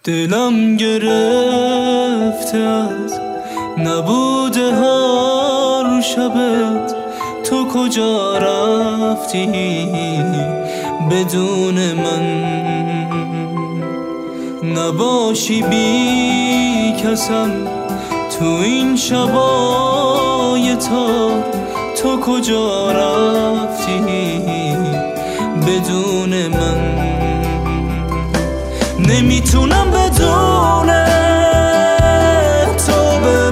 دلم گرفته از نبود هر شبت، تو کجا رفتی بدون من؟ نباشی بی کسم تو این شبای تار، تو کجا رفتی بدون من؟ نمیتونم بدون تو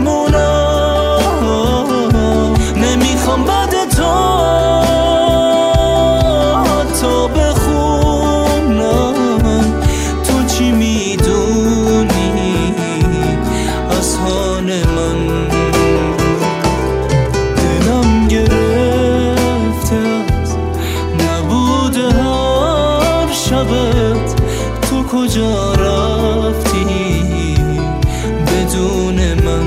بمونم، نمیخوام بعد تو بخونم. تو چی میدونی از حال من؟ دلم گرفته از نبود هر شبت، تو کجا رفتی بدون من؟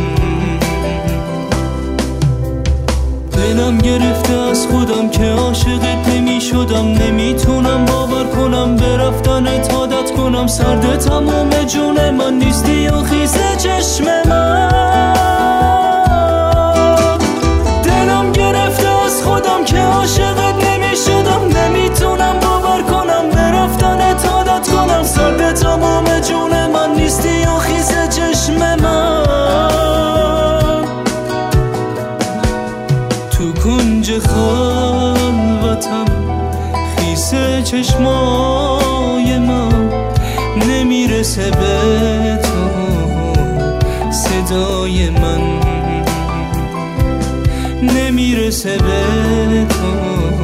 دلم گرفته از خودم که عاشقت نمی شدم، نمیتونم باور کنم به رفتنت عادت کنم. سرد تمام جون من نیستی و خیزه چشم من. دلم گرفته از خودم که عاشقت نمی شدم، نمیتونم باور کنم به رفتنت عادت کنم. سرد تمام جون من نیستی و خیزه چشم من. تو کنج خلوتم خیسه چشمای من، نمیرسه به تو صدای من، نمیرسه به تو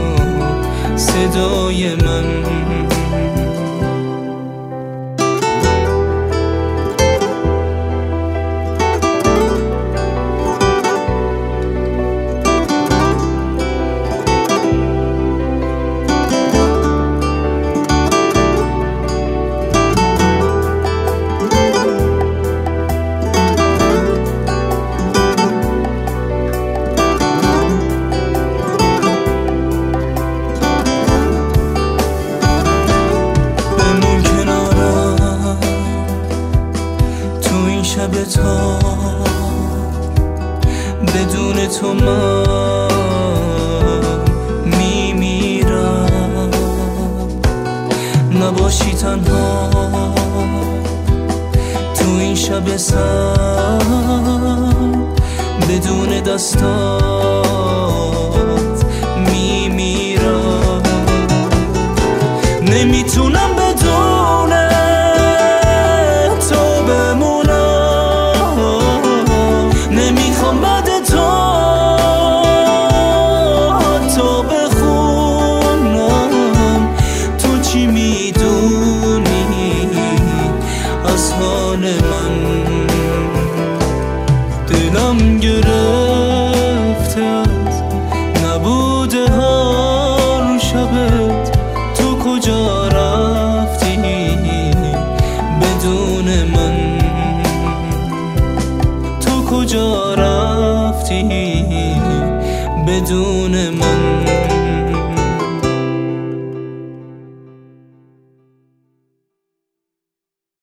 صدای من. شب تا بدون تو من میمیرم. نباشی تنها تو این شب سرد، بدون دستات میمیرم. نمیتونم بدون تو بمونم، نمیخوام بعد تو بخونم. تو چی میدونی از حال من؟ دلم گرفته از نبود هر شبت، تو کجا رفتی بدون من؟ تو کجا رفتی بدون من؟